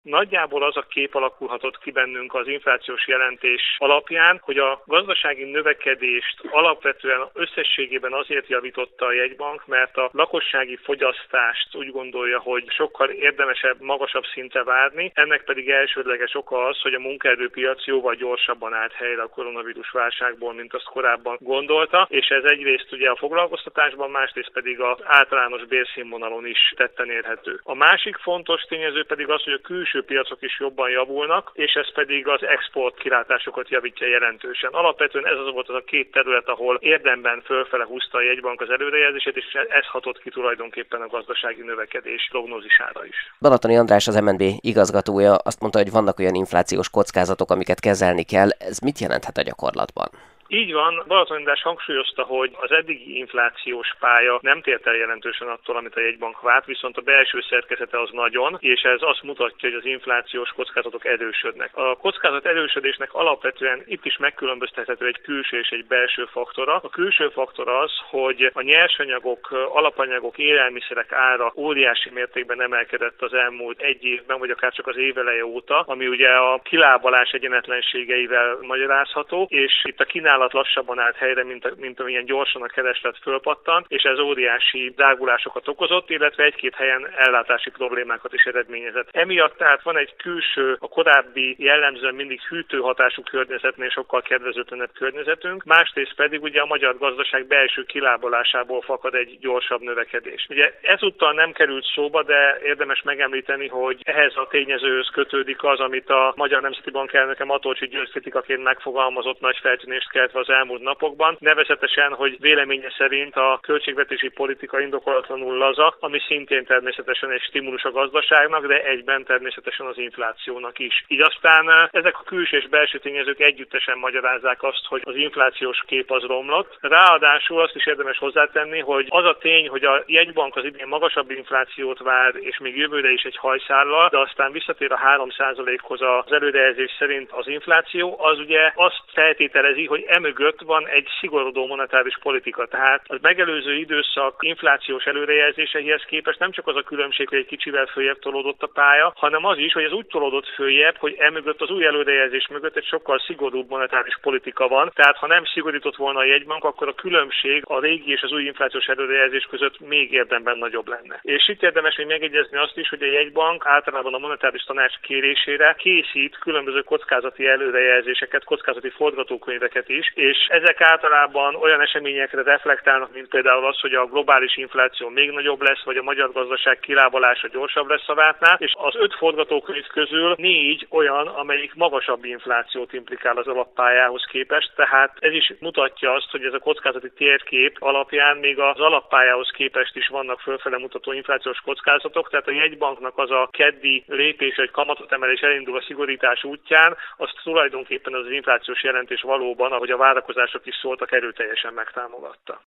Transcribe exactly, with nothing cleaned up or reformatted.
Nagyjából az a kép alakulhatott ki bennünk az inflációs jelentés alapján, hogy a gazdasági növekedést alapvetően összességében azért javította a jegybank, mert a lakossági fogyasztást úgy gondolja, hogy sokkal érdemesebb, magasabb szintre várni, ennek pedig elsődleges oka az, hogy a munkaerőpiac jóval gyorsabban állt helyre a koronavírus válságból, mint azt korábban gondolta, és ez egyrészt ugye a foglalkoztatásban, másrészt pedig az általános bérszínvonalon is tetten érhető. A másik fontos tényező pedig az, hogy a külső piacok is jobban javulnak, és ez pedig az export kilátásokat javítja jelentősen. Alapvetően ez az volt az a két terület, ahol érdemben fölfele húzta a jegybank az előrejelzését, és ez hatott ki tulajdonképpen a gazdasági növekedés prognózisára is. Balatoni András, az em en bé igazgatója azt mondta, hogy vannak olyan inflációs kockázatok, amiket kezelni kell. Ez mit jelenthet a gyakorlatban? Így van, Balatoni András hangsúlyozta, hogy az eddigi inflációs pálya nem tért el jelentősen attól, amit a jegybank várt, viszont a belső szerkezete az nagyon, és ez azt mutatja, hogy az inflációs kockázatok erősödnek. A kockázat erősödésnek alapvetően itt is megkülönböztethető egy külső és egy belső faktora. A külső faktor az, hogy a nyersanyagok, alapanyagok, élelmiszerek ára óriási mértékben emelkedett az elmúlt egy évben, vagy akár csak az éveleje óta, ami ugye a kilábalás egyenetlenségeivel magyarázható, és itt a kínálat lassabban állt helyre, mint, mint amilyen gyorsan a kereslet fölpattant, és ez óriási drágulásokat okozott, illetve egy-két helyen ellátási problémákat is eredményezett. Emiatt tehát van egy külső, a korábbi jellemzően mindig hűtő hatású környezetnél sokkal kedvezőtlenebb környezetünk, másrészt pedig ugye a magyar gazdaság belső kilábalásából fakad egy gyorsabb növekedés. Ugye ezúttal nem került szóba, de érdemes megemlíteni, hogy ehhez a tényezőhöz kötődik az, amit a Magyar Nemzeti Bank elnöke Matolcsy György kritikaként megfogalmazott, nagy feltűnést keltve az elmúlt napokban, nevezetesen, hogy véleménye szerint a költségvetési politika indokolatlanul laza, ami szintén természetesen egy stimulus a gazdaságnak, de egyben természetesen az inflációnak is. Így aztán ezek a külső és belső tényezők együttesen magyarázzák azt, hogy az inflációs kép az romlott. Ráadásul azt is érdemes hozzátenni, hogy az a tény, hogy a jegybank az idén magasabb inflációt vár, és még jövőre is egy hajszállal, de aztán visszatér a három százalékhoz az előrejelzés szerint az infláció, az ugye azt feltételezi, hogy emögött van egy szigorodó monetáris politika. Tehát az megelőző időszak inflációs előrejelzéseihez képest nem csak az a különbség, hogy egy kicsivel följebb tolódott a pálya, hanem az is, hogy ez úgy tolódott följebb, hogy emögött az új előrejelzés mögött egy sokkal szigorúbb monetáris politika van. Tehát ha nem szigorított volna a jegybank, akkor a különbség a régi és az új inflációs előrejelzés között még érdemben nagyobb lenne. És itt érdemes még megjegyezni azt is, hogy a jegybank általában a monetáris tanács kérésére készít különböző kockázati előrejelzéseket, kockázati forgatókönyveket is, és ezek általában olyan eseményekre reflektálnak, mint például az, hogy a globális infláció még nagyobb lesz, vagy a magyar gazdaság kilábalása gyorsabb lesz a vártnál, és az öt forgatókönyv közül négy olyan, amelyik magasabb inflációt implikál az alappályához képest, tehát ez is mutatja azt, hogy ez a kockázati térkép alapján még az alappályához képest is vannak fölfele mutató inflációs kockázatok, tehát a jegybanknak az a keddi lépés, hogy kamatot emelés elindul a szigorítás útján, azt tulajdonképpen az inflációs jelentés valóban, ahogy a várakozások is szóltak, erőteljesen megtámogatta.